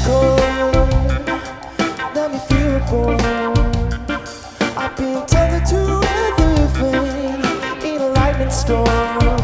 cold. Let me feel it burn. I've been tethered to everything in a lightning storm.